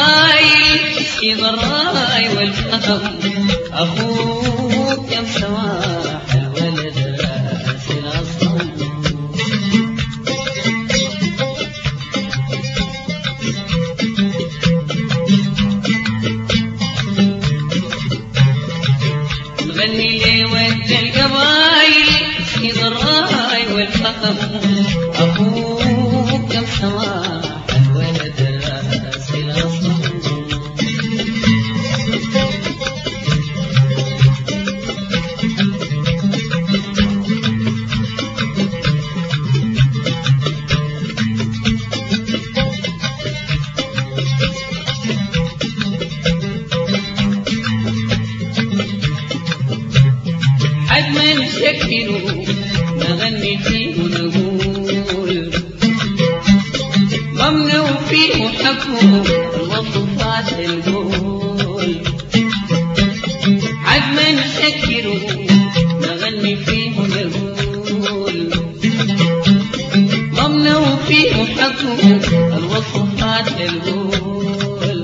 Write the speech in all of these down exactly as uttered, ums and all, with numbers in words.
القبايل في ضراي والفهم أخوك يا مسواح الولد راس الأصل نغني لي ود القبايل في ضراي والفهم أخوك يا مسواح الولد راس الأصل حجما نشكله نغني فيه ونقول ضمنه فيه حكمه الوصفات القول حجما نشكله نغني فيه ونقول ضمنه فيه حكمه الوصفات القول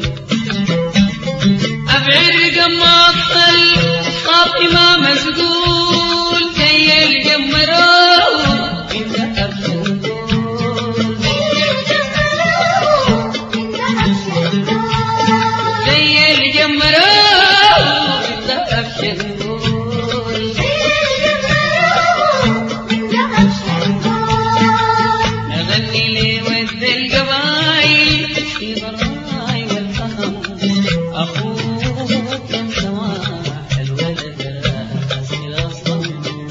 أبعد قماص صافي ما مسجول زي الجمرون إنت أبشرون زي الجمرون إنت أبشرون نغني لي ود القبايل في ضراي والفهم أخوك يا مسواح الولد راس الأصل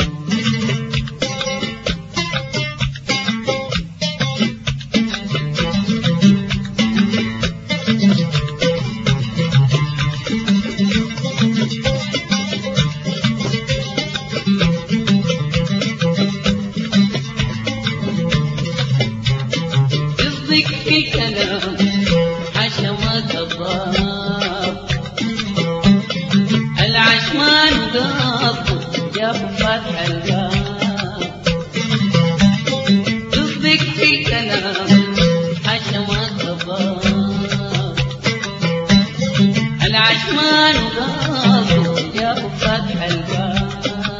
يصدق في كلام حشمات الضاب العشمان ضاب جاب فتح الباب يصدق في كلام حشمات الضاب العشمان ضاب جاب فتح الباب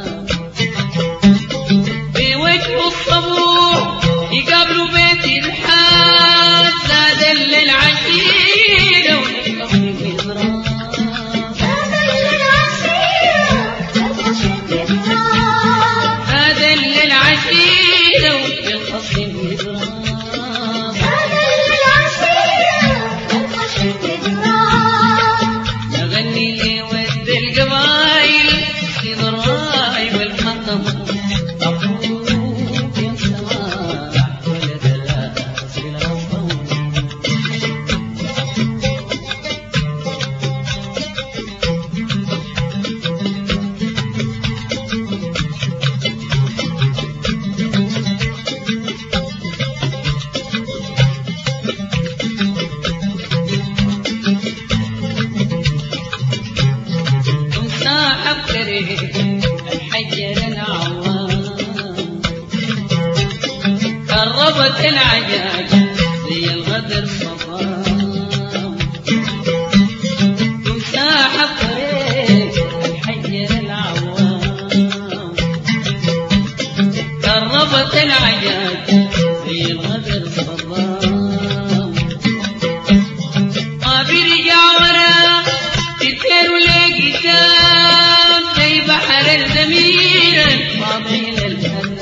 في وجه الصبور يقابلوا بيت الحاج زاد للعشيرة والقصيم يزرع زاد للعشيرة والقصيم يزرع نغني لي ود القبايل في ضراي والحطم أخوك يا مسواح ولد راس الأصل تمساح بكريم الحجر العوام قربت العجاج زي الغدر صفام تمساح بكريم الحجر العوام قربت العجاج زي الغدر صفام ما بيرجع ورا تذكروا لي قدام زي بحر الزمير الفاضل الفنان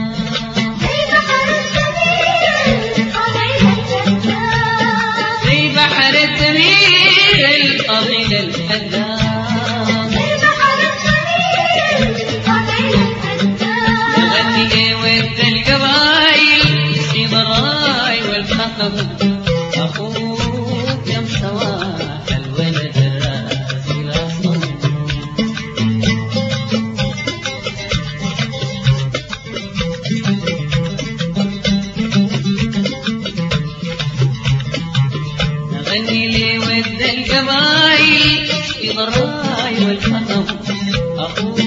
زي بحر الزمير الفاضل الفنان نغني ود القبايل في ضراي والفخر أخوك يا مسواح الولد راس الأصل نغني لي ود القبايل في ضراي والفخر أخوك